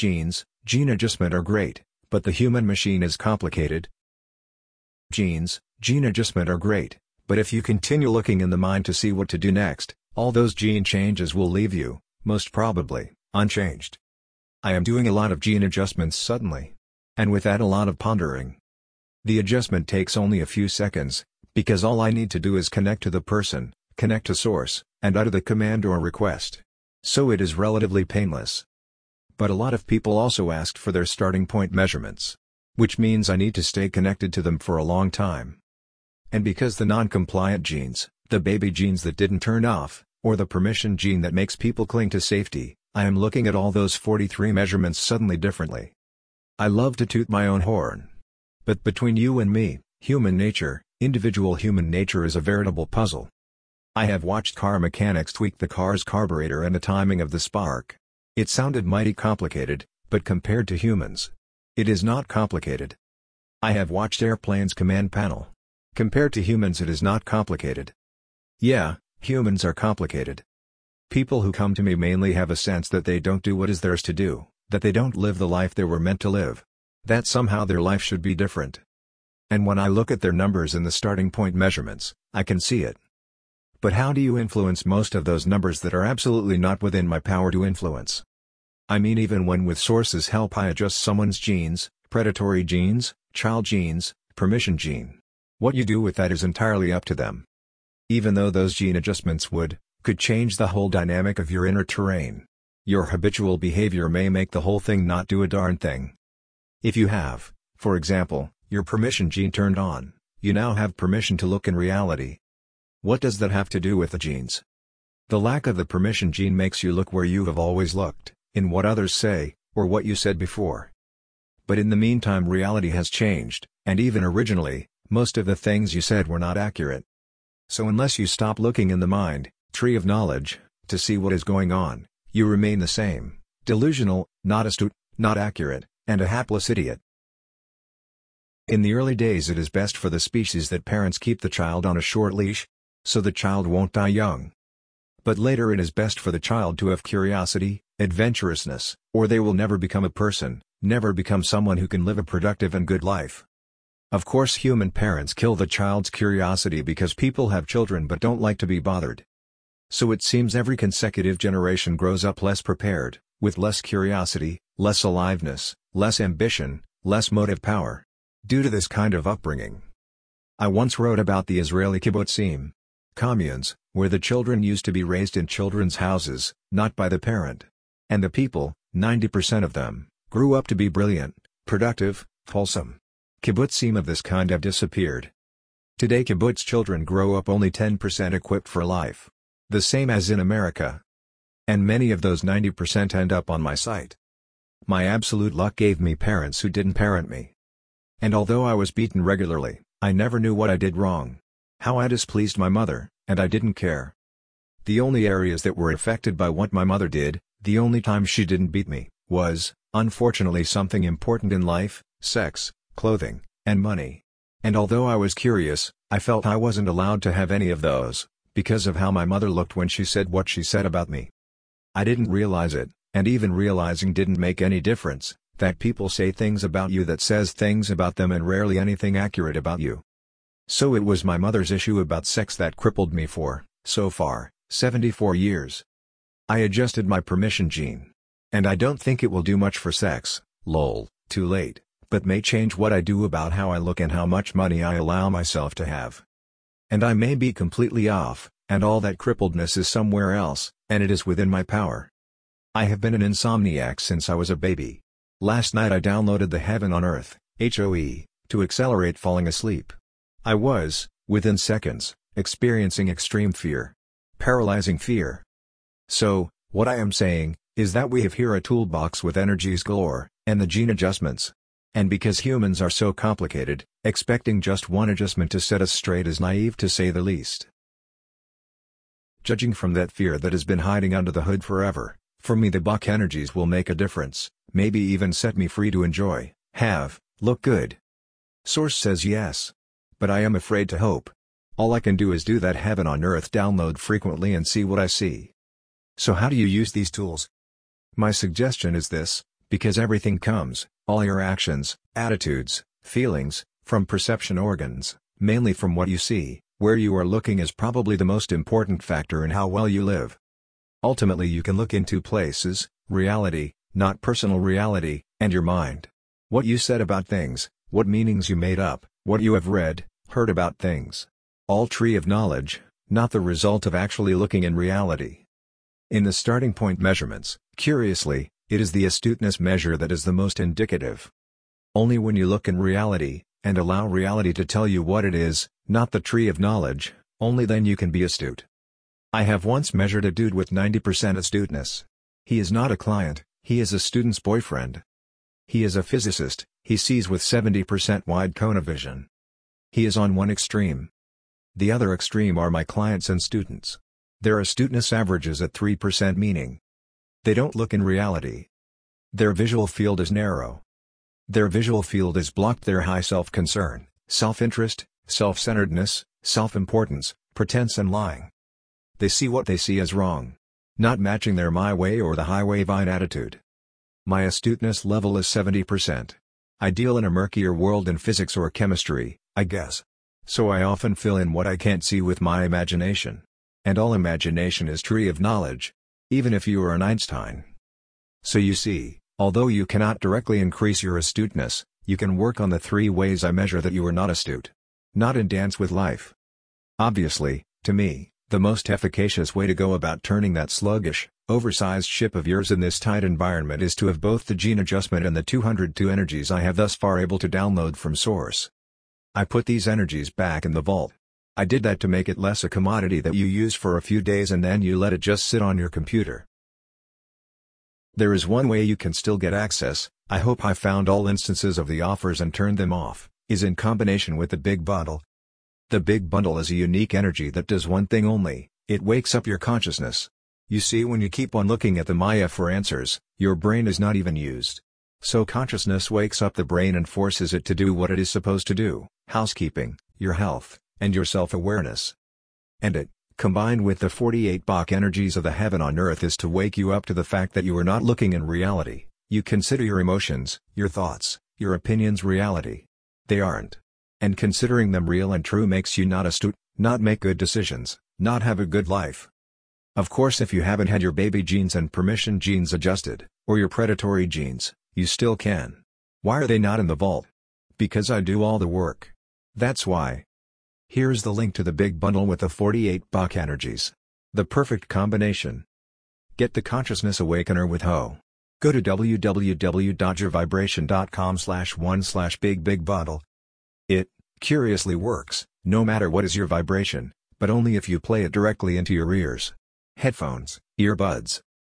Genes, gene adjustment are great, but the human machine is complicated. Genes, gene adjustment are great, but if you continue looking in the mind to see what to do next, all those gene changes will leave you, most probably, unchanged. I am doing a lot of gene adjustments suddenly. And with that a lot of pondering. The adjustment takes only a few seconds, because all I need to do is connect to the person, connect to source, and utter the command or request. So it is relatively painless. But a lot of people also asked for their starting point measurements. Which means I need to stay connected to them for a long time. And because the non-compliant genes, the baby genes that didn't turn off, or the permission gene that makes people cling to safety, I am looking at all those 43 measurements suddenly differently. I love to toot my own horn. But between you and me, human nature, individual human nature is a veritable puzzle. I have watched car mechanics tweak the car's carburetor and the timing of the spark. It sounded mighty complicated, but compared to humans, it is not complicated. I have watched airplanes' command panel. Compared to humans it is not complicated. Yeah, humans are complicated. People who come to me mainly have a sense that they don't do what is theirs to do, that they don't live the life they were meant to live. That somehow their life should be different. And when I look at their numbers in the starting point measurements, I can see it. But how do you influence most of those numbers that are absolutely not within my power to influence? I mean, even when with source's help I adjust someone's genes, predatory genes, child genes, permission gene. What you do with that is entirely up to them. Even though those gene adjustments could change the whole dynamic of your inner terrain. Your habitual behavior may make the whole thing not do a darn thing. If you have, for example, your permission gene turned on, you now have permission to look in reality. What does that have to do with the genes? The lack of the permission gene makes you look where you have always looked, in what others say, or what you said before. But in the meantime reality has changed, and even originally, most of the things you said were not accurate. So unless you stop looking in the mind, tree of knowledge, to see what is going on, you remain the same, delusional, not astute, not accurate, and a hapless idiot. In the early days it is best for the species that parents keep the child on a short leash, so the child won't die young. But later it is best for the child to have curiosity, adventurousness, or they will never become a person, never become someone who can live a productive and good life. Of course human parents kill the child's curiosity because people have children but don't like to be bothered. So it seems every consecutive generation grows up less prepared, with less curiosity, less aliveness, less ambition, less motive power. Due to this kind of upbringing. I once wrote about the Israeli kibbutzim, communes, where the children used to be raised in children's houses, not by the parent. And the people, 90% of them, grew up to be brilliant, productive, wholesome. Kibbutzim of this kind have disappeared. Today kibbutz children grow up only 10% equipped for life. The same as in America. And many of those 90% end up on my site. My absolute luck gave me parents who didn't parent me. And although I was beaten regularly, I never knew what I did wrong. How I displeased my mother, and I didn't care. The only areas that were affected by what my mother did, the only time she didn't beat me, was, unfortunately, something important in life: sex, clothing, and money. And although I was curious, I felt I wasn't allowed to have any of those, because of how my mother looked when she said what she said about me. I didn't realize it, and even realizing didn't make any difference, that people say things about you that says things about them and rarely anything accurate about you. So it was my mother's issue about sex that crippled me for, so far, 74 years. I adjusted my permission gene. And I don't think it will do much for sex, lol, too late, but may change what I do about how I look and how much money I allow myself to have. And I may be completely off, and all that crippledness is somewhere else, and it is within my power. I have been an insomniac since I was a baby. Last night I downloaded the Heaven on Earth, HOE, to accelerate falling asleep. I was, within seconds, experiencing extreme fear. Paralyzing fear. So, what I am saying, is that we have here a toolbox with energies galore, and the gene adjustments. And because humans are so complicated, expecting just one adjustment to set us straight is naive to say the least. Judging from that fear that has been hiding under the hood forever, for me the Bach energies will make a difference, maybe even set me free to enjoy, look good. Source says yes. But I am afraid to hope. All I can do is do that Heaven on Earth download frequently and see what I see. So how do you use these tools? My suggestion is this: Because everything comes, all your actions, attitudes, feelings, from perception organs, mainly from what you see. Where you are looking is probably the most important factor in how well you live. Ultimately you can look in two places: reality, not personal reality, and your mind. What you said about things, what meanings you made up, what you have read, heard about things. All tree of knowledge, not the result of actually looking in reality. In the starting point measurements, curiously, it is the astuteness measure that is the most indicative. Only when you look in reality, and allow reality to tell you what it is, not the tree of knowledge, only then you can be astute. I have once measured a dude with 90% astuteness. He is not a client, he is a student's boyfriend. He is a physicist, he sees with 70% wide cone of vision. He is on one extreme. The other extreme are my clients and students. Their astuteness averages at 3%, meaning they don't look in reality. Their visual field is narrow. Their visual field is blocked. Their high self-concern, self-interest, self-centeredness, self-importance, pretense and lying. They see what they see as wrong, not matching their my way or the highway vine attitude. My astuteness level is 70%. I deal in a murkier world in physics or chemistry, I guess. So I often fill in what I can't see with my imagination. And all imagination is tree of knowledge, even if you are an Einstein. So you see, although you cannot directly increase your astuteness, you can work on the 3 ways I measure that you are not astute. Not in Dance with Life. Obviously, to me, the most efficacious way to go about turning that sluggish, oversized ship of yours in this tight environment is to have both the gene adjustment and the 202 energies I have thus far able to download from source. I put these energies back in the vault. I did that to make it less a commodity that you use for a few days and then you let it just sit on your computer. There is one way you can still get access. I hope I found all instances of the offers and turned them off, is in combination with the Big Bundle. The Big Bundle is a unique energy that does one thing only: it wakes up your consciousness. You see, when you keep on looking at the Maya for answers, your brain is not even used. So consciousness wakes up the brain and forces it to do what it is supposed to do: housekeeping, your health, and your self-awareness. And it, combined with the 48 Bach energies of the heaven on earth, is to wake you up to the fact that you are not looking in reality. You consider your emotions, your thoughts, your opinions reality. They aren't. And considering them real and true makes you not astute, not make good decisions, not have a good life. Of course, if you haven't had your baby genes and permission genes adjusted, or your predatory genes, you still can. Why are they not in the vault? Because I do all the work. That's why. Here's the link to the Big Bundle with the 48 Bach energies. The perfect combination. Get the Consciousness Awakener with Ho. Go to www.yourvibration.com/1/big bundle. It, curiously, works, no matter what is your vibration, but only if you play it directly into your ears. Headphones, earbuds,